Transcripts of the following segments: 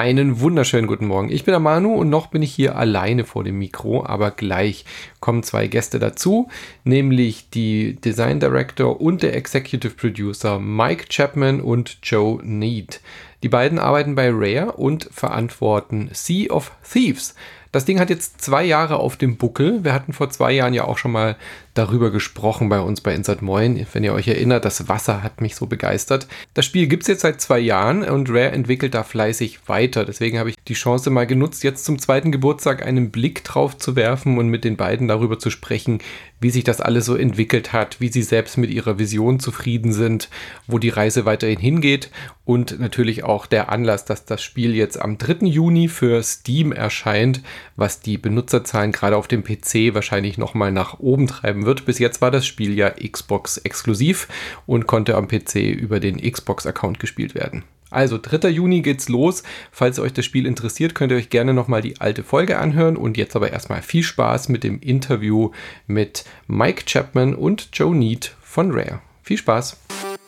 Einen wunderschönen guten Morgen. Ich bin der Manu und noch bin ich hier alleine vor dem Mikro, aber gleich kommen zwei Gäste dazu, nämlich die Design Director und der Executive Producer Mike Chapman und Joe Neate. Die beiden arbeiten bei Rare und verantworten Sea of Thieves. Das Ding hat jetzt 2 Jahre auf dem Buckel. Wir hatten vor 2 Jahren ja auch schon mal darüber gesprochen bei uns bei Inside Moin. Wenn ihr euch erinnert, das Wasser hat mich so begeistert. Das Spiel gibt es jetzt seit 2 Jahren und Rare entwickelt da fleißig weiter. Deswegen habe ich die Chance mal genutzt, jetzt zum 2. Geburtstag einen Blick drauf zu werfen und mit den beiden darüber zu sprechen, wie sich das alles so entwickelt hat, wie sie selbst mit ihrer Vision zufrieden sind, wo die Reise weiterhin hingeht und natürlich auch der Anlass, dass das Spiel jetzt am 3. Juni für Steam erscheint, was die Benutzerzahlen gerade auf dem PC wahrscheinlich nochmal nach oben treiben wird. Bis jetzt war das Spiel ja Xbox exklusiv und konnte am PC über den Xbox-Account gespielt werden. Also 3. Juni geht's los. Falls euch das Spiel interessiert, könnt ihr euch gerne nochmal die alte Folge anhören. Und jetzt aber erstmal viel Spaß mit dem Interview mit Mike Chapman und Joe Neate von Rare. Viel Spaß!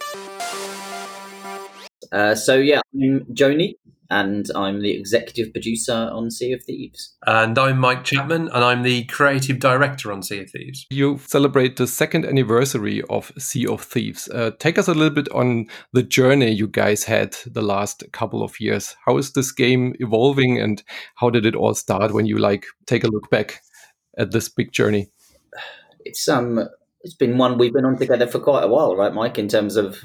I'm Joe Neate, and I'm the executive producer on Sea of Thieves. And I'm Mike Chapman, and I'm the creative director on Sea of Thieves. You celebrate the 2nd anniversary of Sea of Thieves. Take us a little bit on the journey you guys had the last couple of years. How is this game evolving, and how did it all start when you take a look back at this big journey? It's been one we've been on together for quite a while, right, Mike? In terms of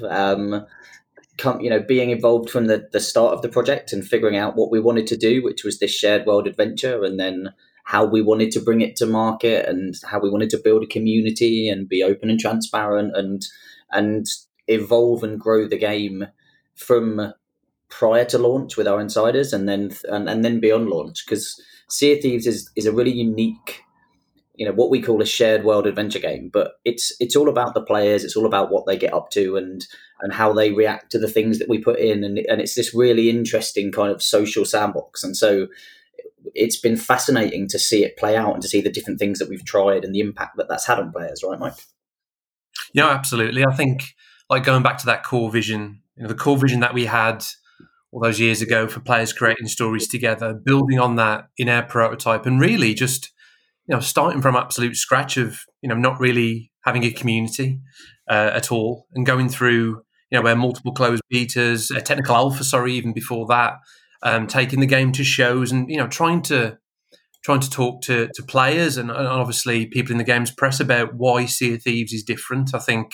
being involved from the start of the project and figuring out what we wanted to do, which was this shared world adventure, and then how we wanted to bring it to market and how we wanted to build a community and be open and transparent and evolve and grow the game from prior to launch with our insiders and then beyond launch. Because Sea of Thieves is a really unique, what we call a shared world adventure game, but it's all about the players. It's all about what they get up to and how they react to the things that we put in. And it's this really interesting kind of social sandbox. And so it's been fascinating to see it play out and to see the different things that we've tried and the impact that that's had on players. Right, Mike? Yeah, absolutely. I think going back to that core vision, the core vision that we had all those years ago for players creating stories together, building on that in our prototype and really just, starting from absolute scratch of, not really having a community at all and going through, where multiple closed betas, a technical alpha, even before that, taking the game to shows and, trying to talk to players and obviously people in the game's press about why Sea of Thieves is different. I think,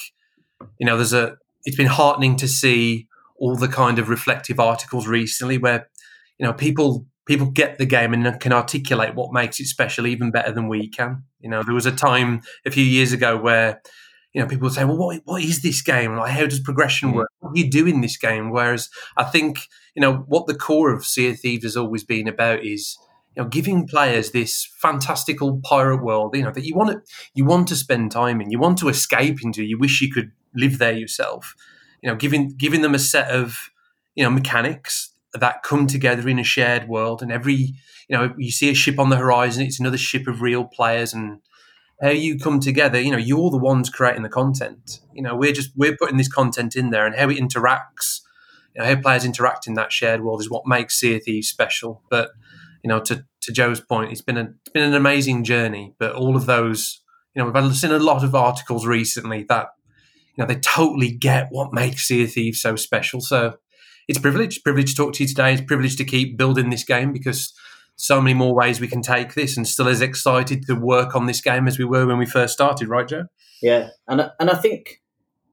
it's been heartening to see all the kind of reflective articles recently where, people get the game and can articulate what makes it special even better than we can. There was a time a few years ago where, people would say, well, what is this game? Like, how does progression work? What do you do in this game? Whereas I think, what the core of Sea of Thieves has always been about is, giving players this fantastical pirate world, that you want to spend time in, you want to escape into, you wish you could live there yourself. Giving them a set of, mechanics that come together in a shared world, and every, you see a ship on the horizon, it's another ship of real players, and how you come together, you're the ones creating the content. We're putting this content in there, and how it interacts, how players interact in that shared world is what makes Sea of Thieves special. But, to Joe's point, it's been an amazing journey, but all of those, we've seen a lot of articles recently that, they totally get what makes Sea of Thieves so special. So it's a privilege to talk to you today. It's a privilege to keep building this game because so many more ways we can take this, and still as excited to work on this game as we were when we first started, right, Joe? Yeah, and I think,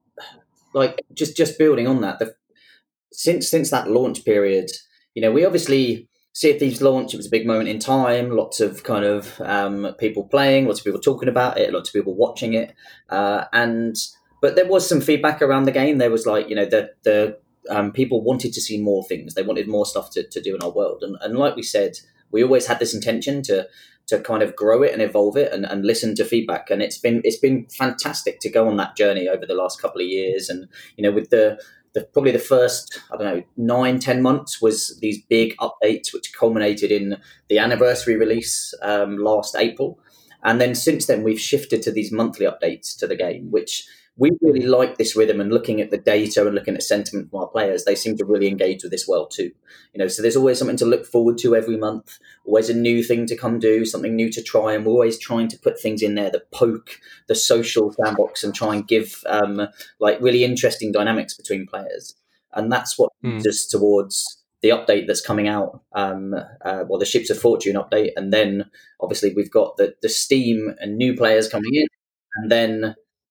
just building on that, since that launch period, we obviously Sea of Thieves launch. It was a big moment in time. Lots of kind of people playing, lots of people talking about it, lots of people watching it, but there was some feedback around the game. There was the people wanted to see more things. They wanted more stuff to do in our world, and like we said, we always had this intention to kind of grow it and evolve it and listen to feedback. And it's been fantastic to go on that journey over the last couple of years. And, with the probably the first, 9-10 months was these big updates, which culminated in the anniversary release last April. And then since then, we've shifted to these monthly updates to the game, which we really like this rhythm, and looking at the data and looking at sentiment from our players, they seem to really engage with this well too. So there's always something to look forward to every month, always a new thing to come do, something new to try, and we're always trying to put things in there that poke the social sandbox and try and give really interesting dynamics between players. And that's what leads us towards the update that's coming out, the Ships of Fortune update, and then obviously we've got the Steam and new players coming in, and then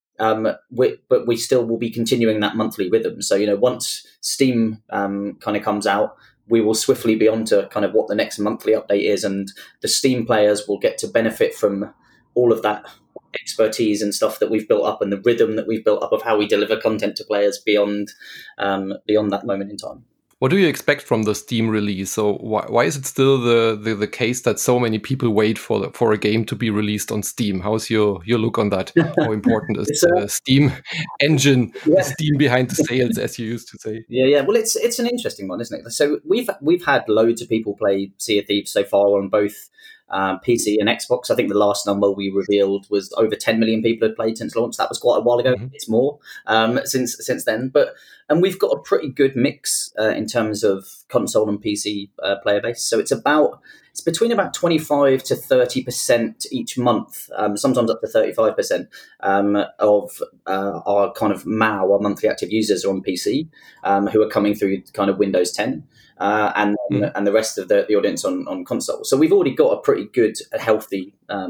but we still will be continuing that monthly rhythm. So once Steam kind of comes out, we will swiftly be on to kind of what the next monthly update is, and the Steam players will get to benefit from all of that expertise and stuff that we've built up, and the rhythm that we've built up of how we deliver content to players beyond that moment in time. What do you expect from the Steam release? So why is it still the case that so many people wait for a game to be released on Steam? How's your look on that? How important is the Steam engine, the Steam behind the sales, as you used to say? Yeah. Well, it's an interesting one, isn't it? So we've had loads of people play Sea of Thieves so far on both PC and Xbox. I think the last number we revealed was over 10 million people had played since launch. That was quite a while ago. Mm-hmm. It's more since then, and we've got a pretty good mix in terms of console and PC player base. So it's between about 25 to 30% each month, sometimes up to 35% of our kind of MAU, our monthly active users, are on PC, who are coming through kind of Windows 10. And the rest of the audience on console. So we've already got a pretty good, healthy,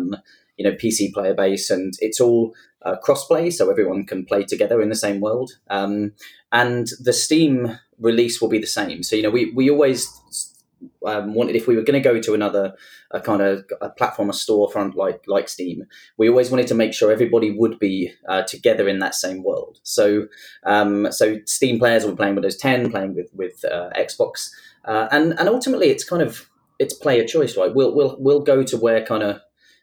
PC player base, and it's all cross-play, so everyone can play together in the same world. And the Steam release will be the same. So we always wanted, if we were going to go to another kind of a platform, a storefront like Steam, we always wanted to make sure everybody would be together in that same world. So Steam players will be playing Windows 10, playing with Xbox, and ultimately it's player choice, right? We'll go to where kind of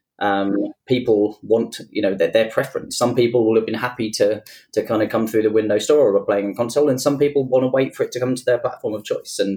people want, their preference. Some people will have been happy to kind of come through the Windows Store or playing on console, and some people want to wait for it to come to their platform of choice. And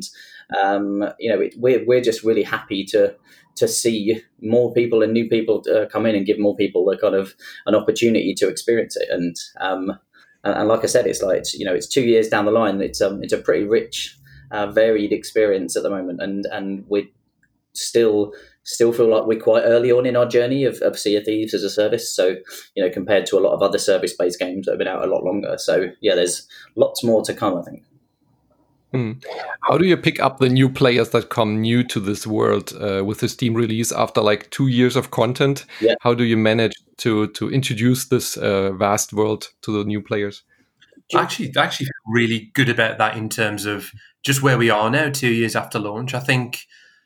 we're just really happy to see more people and new people come in and give more people a kind of an opportunity to experience it. And like I said, it's 2 years down the line. It's a pretty rich, varied experience at the moment, and we still feel like we're quite early on in our journey of Sea of Thieves as a service. So, compared to a lot of other service-based games that have been out a lot longer. So, yeah, there's lots more to come, I think. How do you pick up the new players that come new to this world with the Steam release after like 2 years of content? Yeah. How do you manage to introduce this vast world to the new players? I actually feel really good about that in terms of just where we are now, 2 years after launch. I think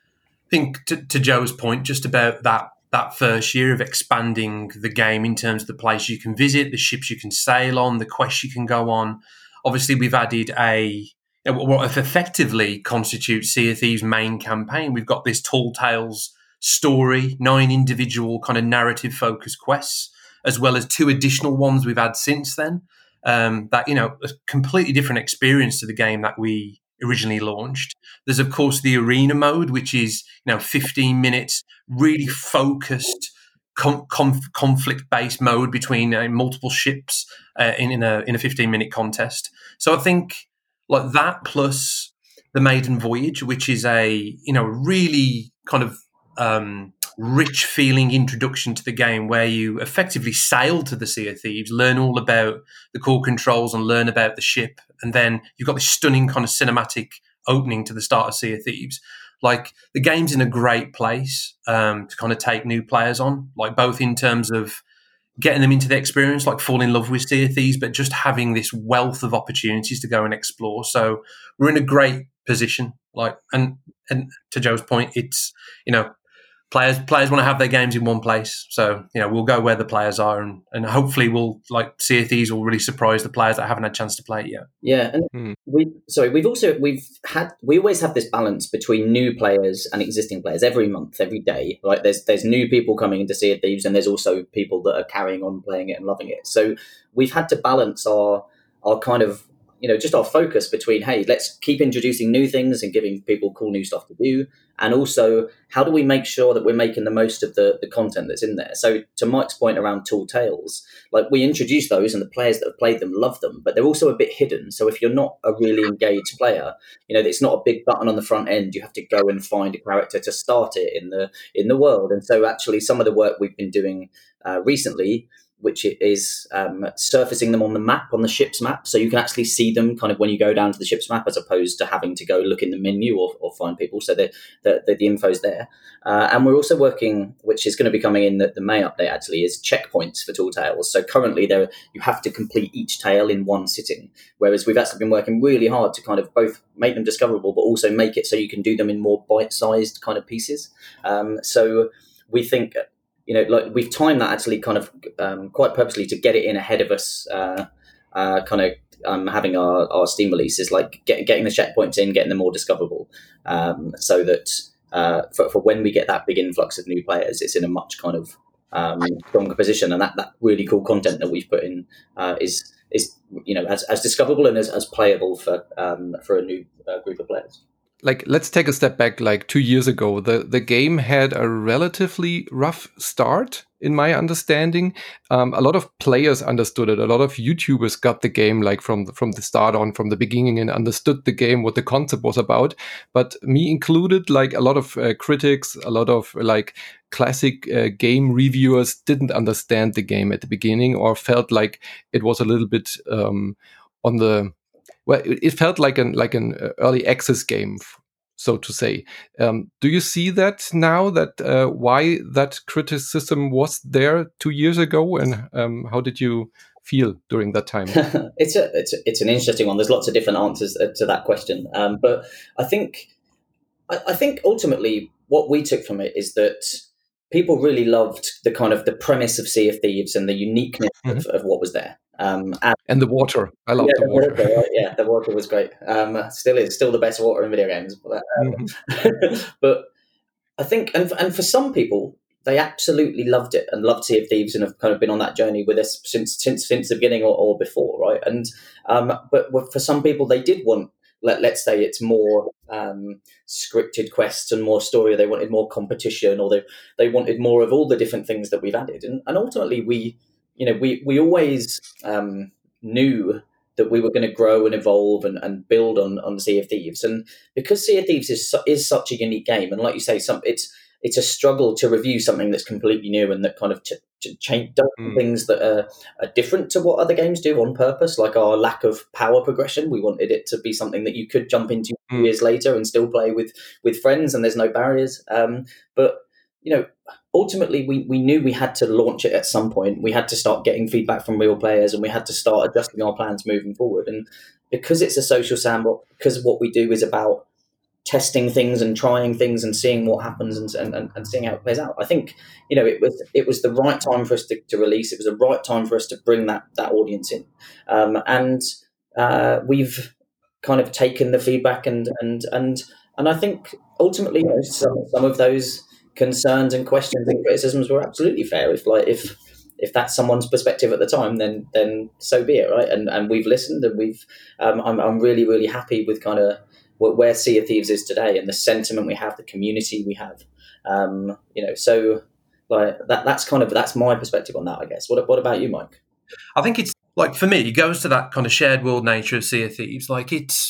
to Joe's point, just about that first year of expanding the game in terms of the place you can visit, the ships you can sail on, the quests you can go on. Obviously, we've added what effectively constitutes Sea of Thieves' main campaign. We've got this Tall Tales story, 9 individual kind of narrative-focused quests, as well as 2 additional ones we've had since then. That, a completely different experience to the game that we originally launched. There's, of course, the arena mode, which is 15 minutes, really focused, conflict-based mode between multiple ships in a 15-minute contest. So I think like that, plus the Maiden Voyage, which is a really kind of rich feeling introduction to the game, where you effectively sail to the Sea of Thieves, learn all about the core controls and learn about the ship, and then you've got this stunning kind of cinematic opening to the start of Sea of Thieves. Like, the game's in a great place to kind of take new players on, like both in terms of getting them into the experience, like fall in love with Sea of Thieves, but just having this wealth of opportunities to go and explore. So we're in a great position. Like, and to Joe's point, it's, players want to have their games in one place. So, we'll go where the players are, and hopefully we'll, like, Sea of Thieves will really surprise the players that haven't had a chance to play it yet. Yeah. And we always have this balance between new players and existing players every month, every day. Like, there's new people coming into Sea of Thieves, and there's also people that are carrying on playing it and loving it. So we've had to balance our kind of just our focus between, hey, let's keep introducing new things and giving people cool new stuff to do, and also how do we make sure that we're making the most of the content that's in there. So to Mike's point around Tall Tales, like we introduce those and the players that have played them love them, but they're also a bit hidden. So if you're not a really engaged player, it's not a big button on the front end. You have to go and find a character to start it in the world. And so actually some of the work we've been doing recently, which is surfacing them on the map, on the ship's map, so you can actually see them kind of when you go down to the ship's map, as opposed to having to go look in the menu or find people. So the info's there. And we're also working, which is going to be coming in the May update actually, is checkpoints for Tall Tales. So currently you have to complete each tale in one sitting, whereas we've actually been working really hard to kind of both make them discoverable, but also make it so you can do them in more bite-sized kind of pieces. So we think, like we've timed that actually kind of quite purposely to get it in ahead of us, having our Steam releases, like getting the checkpoints in, getting them more discoverable, so that for when we get that big influx of new players, it's in a much kind of stronger position, and that really cool content that we've put in is as discoverable and as playable for a new group of players. Like, let's take a step back. Like 2 years ago, the game had a relatively rough start, in my understanding. A lot of players understood it. A lot of YouTubers got the game like from the start on, from the beginning, and understood the game, what the concept was about. But me included, like a lot of critics, a lot of like classic game reviewers didn't understand the game at the beginning, or felt like it was a little bit on the... Well, it felt like an early access game, so to say. Do you see that now? That why that criticism was there 2 years ago, and how did you feel during that time? It's an interesting one. There's lots of different answers to that question, but I think ultimately what we took from it is that people really loved the kind of the premise of Sea of Thieves and the uniqueness of what was there. And the water. I love the water. Right? Yeah, the water was great. Still the best water in video games. But I think, and for some people, they absolutely loved it and loved Sea of Thieves and have kind of been on that journey with us since the beginning or before, right? And but for some people, they did want, let's say it's more scripted quests and more story. They wanted more competition, or they wanted more of all the different things that we've added. And ultimately, we always knew that we were going to grow and evolve and build on Sea of Thieves. And because Sea of Thieves is such a unique game, and like you say, it's a struggle to review something that's completely new and that kind of change things that are different to what other games do on purpose, like our lack of power progression. We wanted it to be something that you could jump into years later and still play with friends, and there's no barriers. But ultimately, we knew we had to launch it at some point. We had to start getting feedback from real players, and we had to start adjusting our plans moving forward. And because it's a social sandbox, because what we do is about testing things and trying things and seeing what happens and seeing how it plays out, I think it was the right time for us to release. It was the right time for us to bring that audience in, and we've kind of taken the feedback and I think ultimately some of those concerns and questions and criticisms were absolutely fair. If that's someone's perspective at the time, then so be it, right? And we've listened, and I'm really, really happy with kind of where Sea of Thieves is today and the sentiment we have, the community we have. So like that's my perspective on that, I guess. What about you, Mike? I think it's like, for me, it goes to that kind of shared world nature of Sea of Thieves. Like,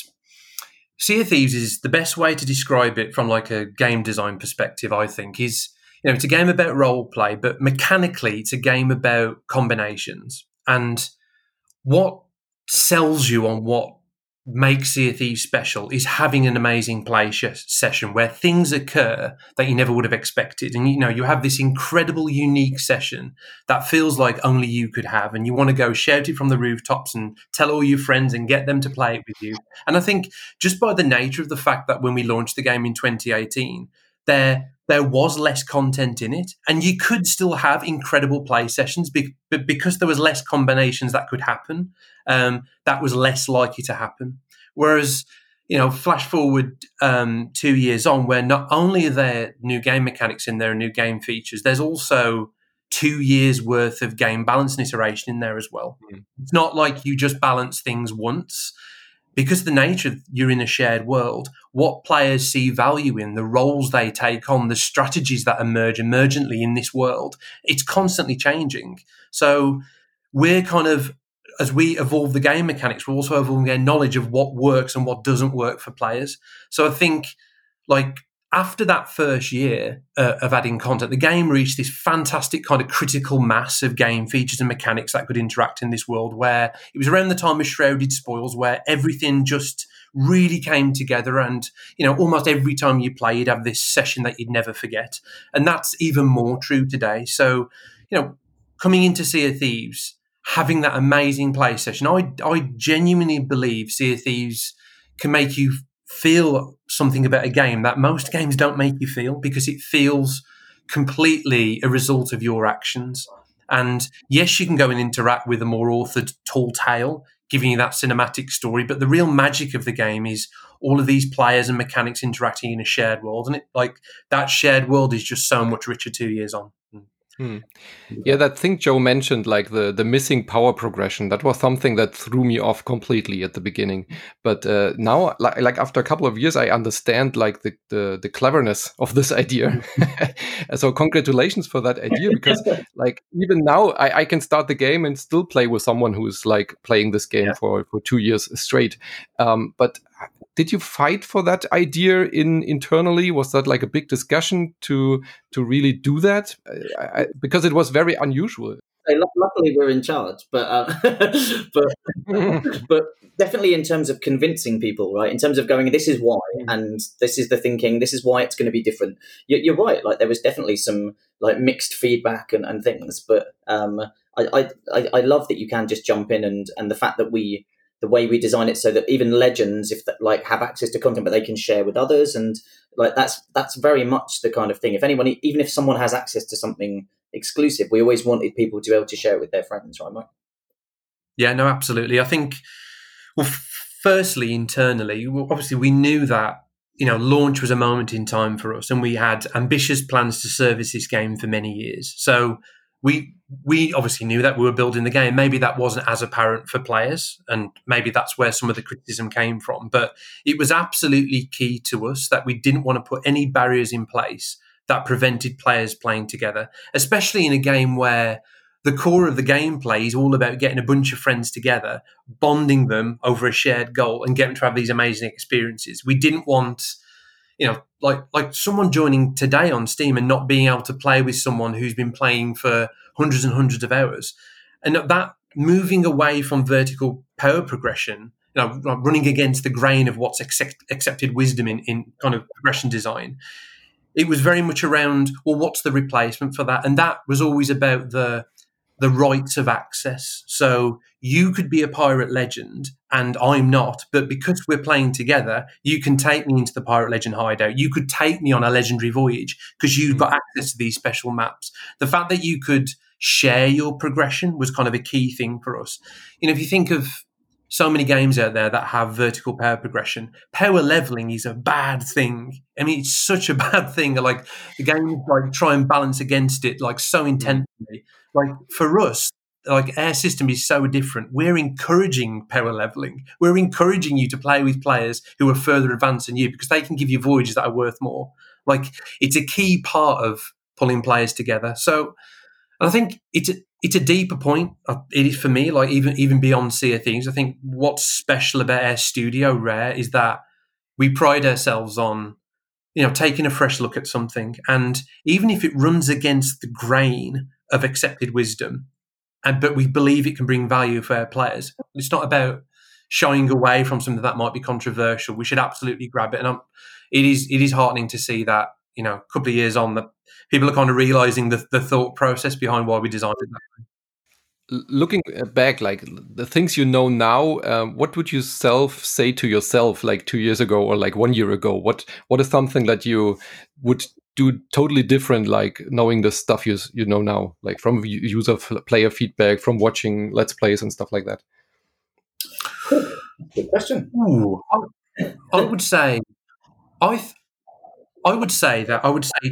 Sea of Thieves is the best way to describe it from like a game design perspective, I think, is, it's a game about role play, but mechanically it's a game about combinations. And what sells you on what makes Sea of Thieves special is having an amazing play session where things occur that you never would have expected. And, you have this incredible, unique session that feels like only you could have, and you want to go shout it from the rooftops and tell all your friends and get them to play it with you. And I think just by the nature of the fact that when we launched the game in 2018, there was less content in it, and you could still have incredible play sessions, but because there was less combinations that could happen, that was less likely to happen. Whereas, flash forward 2 years on, where not only are there new game mechanics in there and new game features, there's also 2 years worth of game balance and iteration in there as well. It's not like you just balance things once. because of the nature of you're in a shared world, what players see value in, the roles they take on, the strategies that emerge emergently in this world, it's constantly changing. So we're kind of, as we evolve the game mechanics, we're also evolving our knowledge of what works and what doesn't work for players. So I think, like, after that first year of adding content, the game reached this fantastic kind of critical mass of game features and mechanics that could interact in this world, where it was around the time of Shrouded Spoils, where everything just really came together. And, you know, almost every time you play, you'd have this session that you'd never forget. And that's even more true today. So, you know, coming into Sea of Thieves, having that amazing play session, I genuinely believe Sea of Thieves can make you feel something about a game that most games don't make you feel, because it feels completely a result of your actions. And yes, you can go and interact with a more authored tall tale, giving you that cinematic story, but the real magic of the game is all of these players and mechanics interacting in a shared world. And that shared world is just so much richer 2 years on. Yeah, that thing Joe mentioned, like the missing power progression, that was something that threw me off completely at the beginning. But now, like after a couple of years, I understand like the cleverness of this idea. So congratulations for that idea, because like even now I can start the game and still play with someone who's like playing this game for 2 years straight. But did you fight for that idea internally? Was that like a big discussion to really do that? Because it was very unusual. Luckily, we're in charge, but but definitely in terms of convincing people, right? In terms of going, this is why, and this is the thinking, this is why it's going to be different. You're right. Like there was definitely some like mixed feedback and things, but I love that you can just jump in and the fact that the way we design it so that even legends, if like have access to content, but they can share with others, and like that's very much the kind of thing. If anyone, even if someone has access to something exclusive, we always wanted people to be able to share it with their friends, right, Mike? Yeah, no, absolutely. I think, well, firstly, internally, obviously we knew that, you know, launch was a moment in time for us, and we had ambitious plans to service this game for many years. So we obviously knew that we were building the game. Maybe that wasn't as apparent for players, and maybe that's where some of the criticism came from. But it was absolutely key to us that we didn't want to put any barriers in place that prevented players playing together, especially in a game where the core of the gameplay is all about getting a bunch of friends together, bonding them over a shared goal, and getting to have these amazing experiences. We didn't want, you know, like someone joining today on Steam and not being able to play with someone who's been playing for hundreds and hundreds of hours. And that moving away from vertical power progression, you know, running against the grain of what's accepted wisdom in kind of progression design, it was very much around, well, what's the replacement for that? And that was always about the rights of access. So you could be a pirate legend and I'm not, but because we're playing together, you can take me into the pirate legend hideout. You could take me on a legendary voyage because you've got access to these special maps. The fact that you could share your progression was kind of a key thing for us. You know, if you think of so many games out there that have vertical power progression, power leveling is a bad thing. I mean, it's such a bad thing. Like the games like try and balance against it like so intensely. Like for us, like our system is so different. We're encouraging power leveling. We're encouraging you to play with players who are further advanced than you because they can give you voyages that are worth more. Like it's a key part of pulling players together. So I think it's a deeper point. It is for me, like even beyond Sea of Thieves. I think what's special about our studio, Rare, is that we pride ourselves on, you know, taking a fresh look at something, and even if it runs against the grain of accepted wisdom, but we believe it can bring value for our players. It's not about shying away from something that might be controversial. We should absolutely grab it, and it is heartening to see that, you know, a couple of years on, that people are kind of realizing the thought process behind why we designed it that way. Looking back, like the things you know now, what would you say to yourself like 2 years ago or like 1 year ago? What is something that you would do totally different, like knowing the stuff you know now, like from user player feedback, from watching Let's Plays and stuff like that? Good question. Ooh, I would say,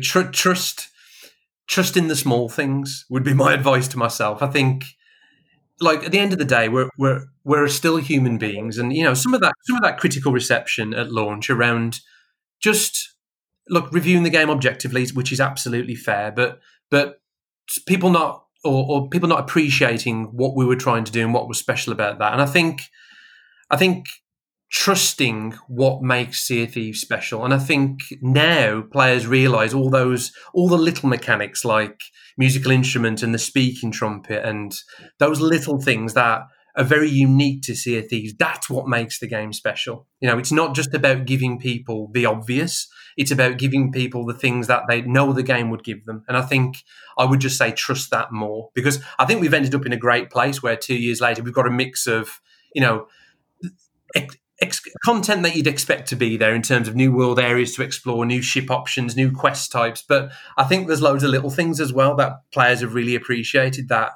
trust in the small things would be my advice to myself. I think like at the end of the day, we're still human beings, and some of that critical reception at launch around just reviewing the game objectively, which is absolutely fair, but people not or people not appreciating what we were trying to do and what was special about that. And I think trusting what makes Sea of Thieves special. And I think now players realise all the little mechanics like musical instrument and the speaking trumpet and those little things that are very unique to Sea of Thieves. That's what makes the game special. It's not just about giving people the obvious. It's about giving people the things that they know the game would give them. And I think I would just say trust that more, because I think we've ended up in a great place where 2 years later we've got a mix of, content that you'd expect to be there in terms of new world areas to explore, new ship options, new quest types. But I think there's loads of little things as well that players have really appreciated that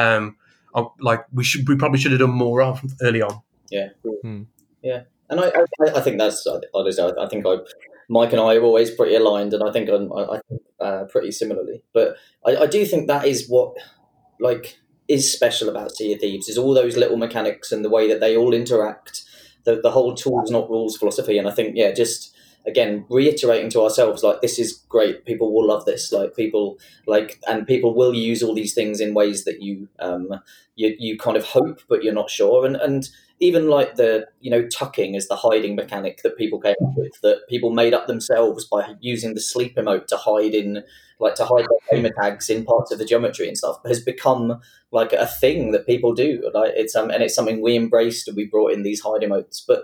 we probably should have done more of early on. Yeah. Yeah. And I think that's, honestly, I think Mike and I are always pretty aligned, and I think I pretty similarly. But I do think that is what is special about Sea of Thieves, is all those little mechanics and the way that they all interact, the whole tools not rules philosophy. And I think, just again reiterating to ourselves, this is great, people will love this, people will use all these things in ways that you kind of hope but you're not sure, and even the tucking is the hiding mechanic that people came up with, that people made up themselves by using the sleep emote to hide their gamer tags in parts of the geometry and stuff, has become a thing that people do. It's something we embraced, and we brought in these hide emotes. But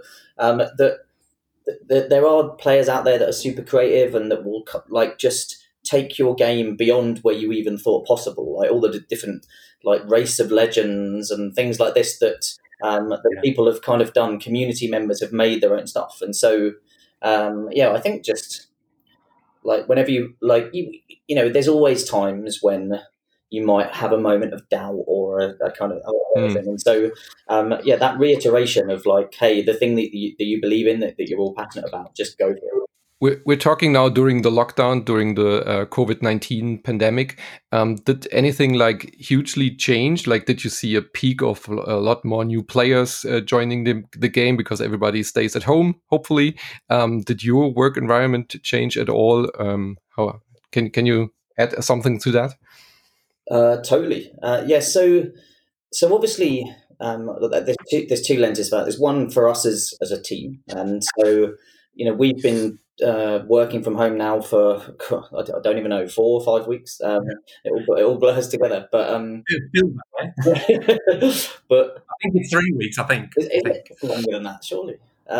there are players out there that are super creative and that will just take your game beyond where you even thought possible. All the different race of legends and things like this that people have kind of done. Community members have made their own stuff, and so I think just whenever you there's always times when you might have a moment of doubt or a kind of thing, and so that reiteration of hey, the thing that you believe in, that you're all passionate about, just go for it. We're talking now during the lockdown, during the COVID-19 pandemic. Did anything hugely change? Did you see a peak of a lot more new players joining the game because everybody stays at home, hopefully? Did your work environment change at all? How can you add something to that? Totally. So obviously there's two lenses for that. There's one for us as a team, and so we've been working from home now for I don't even know, 4 or 5 weeks. It all blurs together, but but I think it's 3 weeks. I think it's longer than that, surely.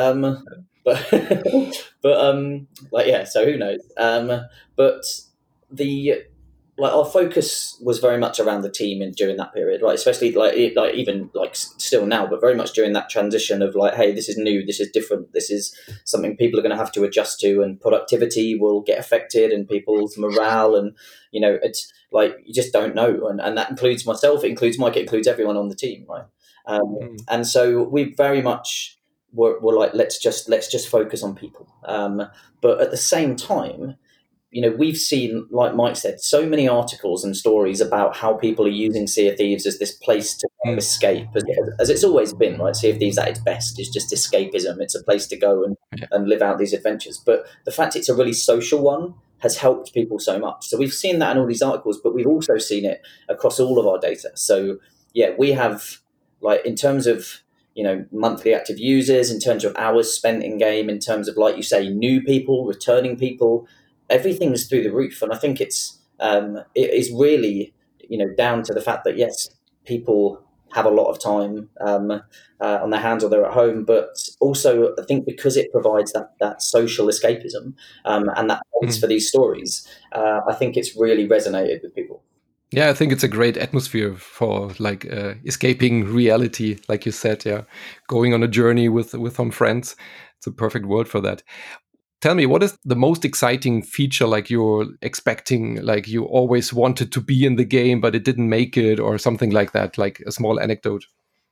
So who knows? But the our focus was very much around the team during that period, right? Especially even still now, but very much during that transition of hey, this is new, this is different, this is something people are going to have to adjust to, and productivity will get affected, and people's morale, and it's you just don't know, and that includes myself, it includes Mike, it includes everyone on the team, right? And so we very much were let's just focus on people, but at the same time, we've seen, like Mike said, so many articles and stories about how people are using Sea of Thieves as this place to escape, as it's always been, right? Sea of Thieves at its best is just escapism. It's a place to go and live out these adventures. But the fact it's a really social one has helped people so much. So we've seen that in all these articles, but we've also seen it across all of our data. So we have, in terms of monthly active users, in terms of hours spent in game, in terms of, like you say, new people, returning people, everything's through the roof. And I think it is really down to the fact that yes, people have a lot of time on their hands, or they're at home, but also I think because it provides that social escapism and that place for these stories, I think it's really resonated with people. Yeah, I think it's a great atmosphere for escaping reality, like you said. Yeah, going on a journey with some friends. It's a perfect word for that. Tell me, what is the most exciting feature you're expecting, you always wanted to be in the game, but it didn't make it, or something like that, a small anecdote?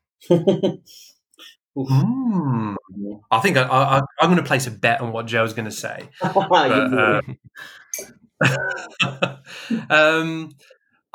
I think I'm going to place a bet on what Joe's going to say. But,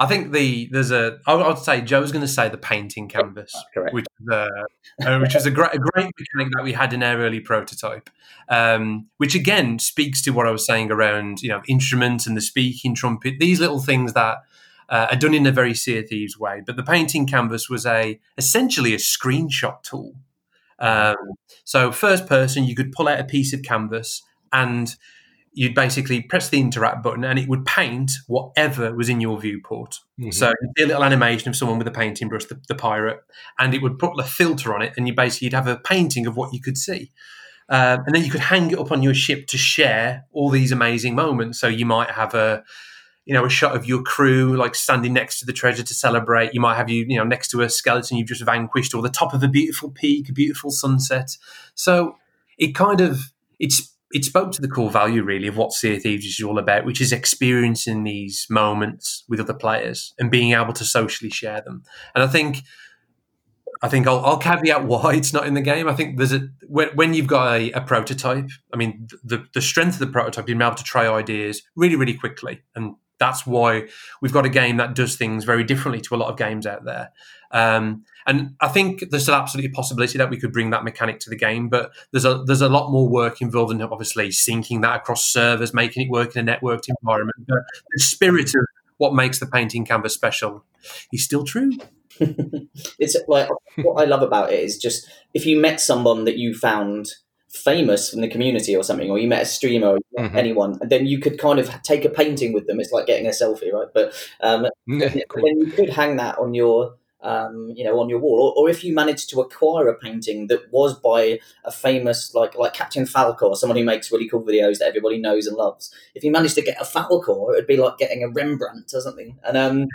I think I'd say Joe's going to say the painting canvas, Correct. which was a great mechanic that we had in our early prototype, which again speaks to what I was saying around instruments and the speaking trumpet, these little things that are done in a very Sea of Thieves way. But the painting canvas was essentially a screenshot tool. So first person, you could pull out a piece of canvas and you'd basically press the interact button and it would paint whatever was in your viewport. Mm-hmm. So you'd see a little animation of someone with a painting brush, the pirate, and it would put a filter on it, and you'd have a painting of what you could see. And then you could hang it up on your ship to share all these amazing moments. So you might have a shot of your crew like standing next to the treasure to celebrate. You might have next to a skeleton you've just vanquished, or the top of a beautiful peak, a beautiful sunset. So it it spoke to the core value, really, of what Sea of Thieves is all about, which is experiencing these moments with other players and being able to socially share them. And I think I'll caveat why it's not in the game. I think when you've got a prototype, I mean, the strength of the prototype, you're able to try ideas really, really quickly. And that's why we've got a game that does things very differently to a lot of games out there. And I think there's an absolute possibility that we could bring that mechanic to the game, but there's a lot more work involved in obviously syncing that across servers, making it work in a networked environment. But the spirit of what makes the painting canvas special is still true. It's like what I love about it is just if you met someone that you found famous from the community or something, or you met a streamer or you met anyone, and then you could kind of take a painting with them. It's like getting a selfie, right? But cool. Then you could hang that on your on your wall, or if you managed to acquire a painting that was by a famous like Captain Falcor, someone who makes really cool videos that everybody knows and loves. If you managed to get a Falcor, it'd be like getting a Rembrandt or something. And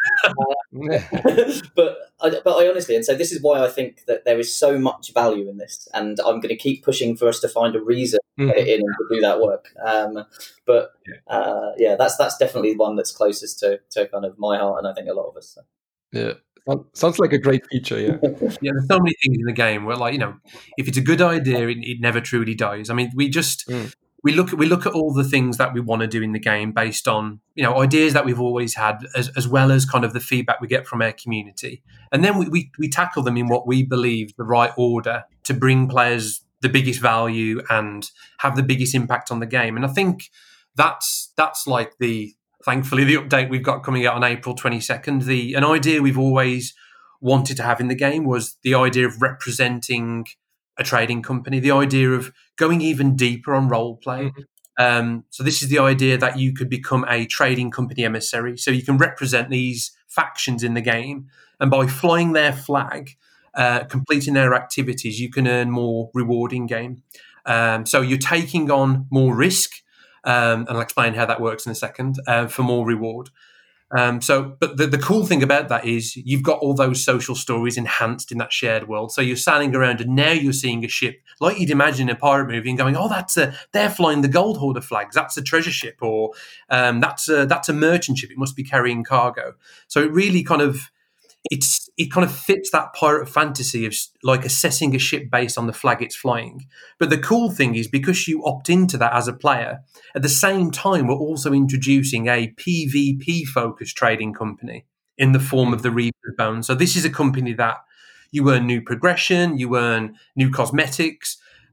but I honestly, and so this is why I think that there is so much value in this, and I'm going to keep pushing for us to find a reason to get it in and to do that work. That's definitely one that's closest to kind of my heart, and I think a lot of us. So. Yeah. Sounds like a great feature, yeah. Yeah, there's so many things in the game where, if it's a good idea, it never truly dies. I mean, we look at all the things that we want to do in the game based on ideas that we've always had, as well as kind of the feedback we get from our community, and then we tackle them in what we believe the right order to bring players the biggest value and have the biggest impact on the game. And I think that's like thankfully, the update we've got coming out on April 22nd, an idea we've always wanted to have in the game was the idea of representing a trading company, the idea of going even deeper on role play. Mm-hmm. So this is the idea that you could become a trading company emissary. So you can represent these factions in the game, and by flying their flag, completing their activities, you can earn more reward in game. So you're taking on more risk. And I'll explain how that works in a second, for more reward. But the cool thing about that is you've got all those social stories enhanced in that shared world. So you're sailing around and now you're seeing a ship like you'd imagine in a pirate movie and going, oh, they're flying the gold hoarder flags. That's a treasure ship, or that's a merchant ship. It must be carrying cargo. So it really kind of fits that pirate fantasy of like assessing a ship based on the flag it's flying. But the cool thing is, because you opt into that as a player, at the same time, we're also introducing a PvP focused trading company in the form of the Reaper's Bone. So this is a company that you earn new progression, you earn new cosmetics,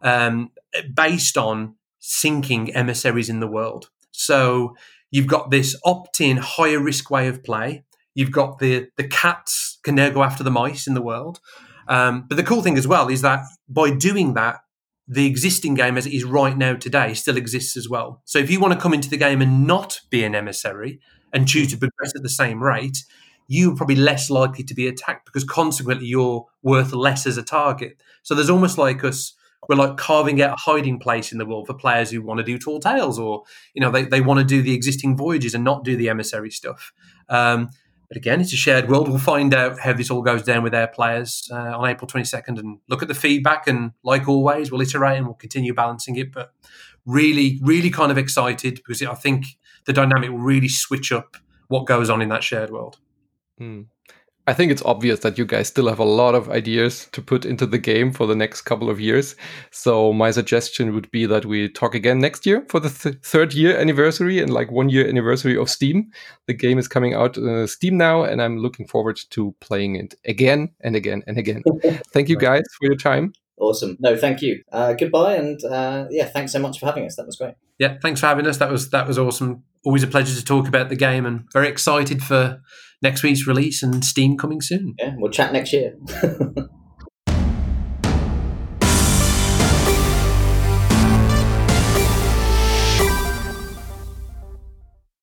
based on sinking emissaries in the world. So you've got this opt-in higher risk way of play. You've got the cats can now go after the mice in the world. But the cool thing as well is that by doing that, the existing game as it is right now today still exists as well. So if you want to come into the game and not be an emissary and choose to progress at the same rate, you're probably less likely to be attacked, because consequently you're worth less as a target. So there's almost like we're like carving out a hiding place in the world for players who want to do Tall Tales, or they want to do the existing voyages and not do the emissary stuff. But again, it's a shared world. We'll find out how this all goes down with our players on April 22nd and look at the feedback. And like always, we'll iterate and we'll continue balancing it. But really, really kind of excited, because I think the dynamic will really switch up what goes on in that shared world. I think it's obvious that you guys still have a lot of ideas to put into the game for the next couple of years. So my suggestion would be that we talk again next year for the third year anniversary and like 1 year anniversary of Steam. The game is coming out Steam now, and I'm looking forward to playing it again and again and again. Thank you guys for your time. Awesome. No, thank you. Goodbye. And thanks so much for having us. That was great. Yeah, thanks for having us. That was awesome. Always a pleasure to talk about the game, and very excited for next week's release and Steam coming soon. Yeah, we'll chat next year.